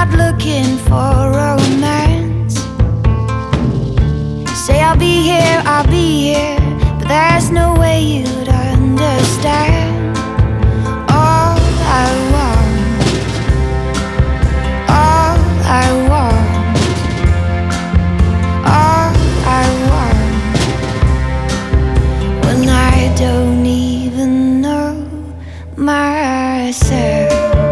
not looking for romance. Say I'll be here, but there's no way you'd understand. All I want, all I want, all I want, when I don't even know myself.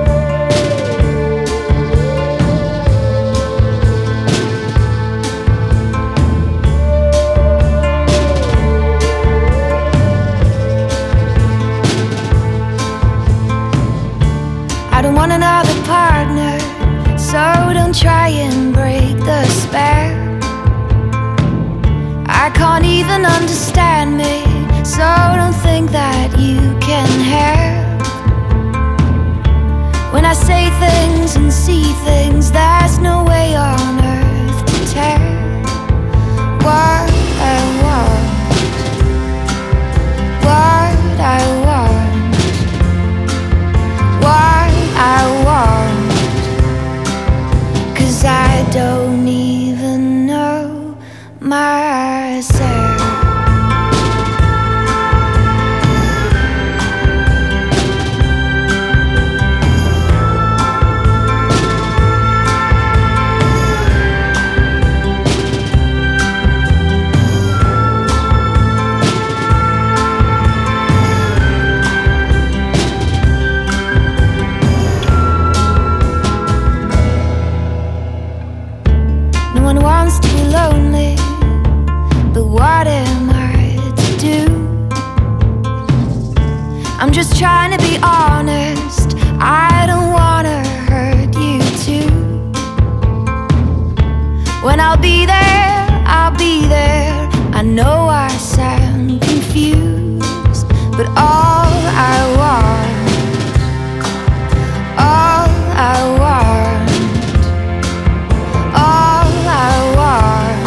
I don't want another partner, so don't try and break the spell. I can't even understand me, so don't think that you can help. When I say things and see things, there's no way on earth to tell what I want, what I want, what I want, 'cause I don't even know myself. No one wants to be lonely, but what am I to do? I'm just trying to be honest, I don't wanna hurt you too. When I'll be there, I know I sound confused, but all I want, all I want, all I want,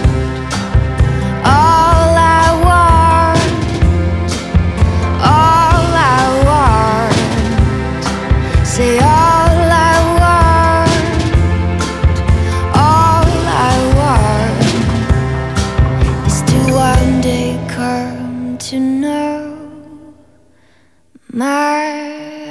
all I want, all I want, say all I want, all I want, is to one day come to know myself.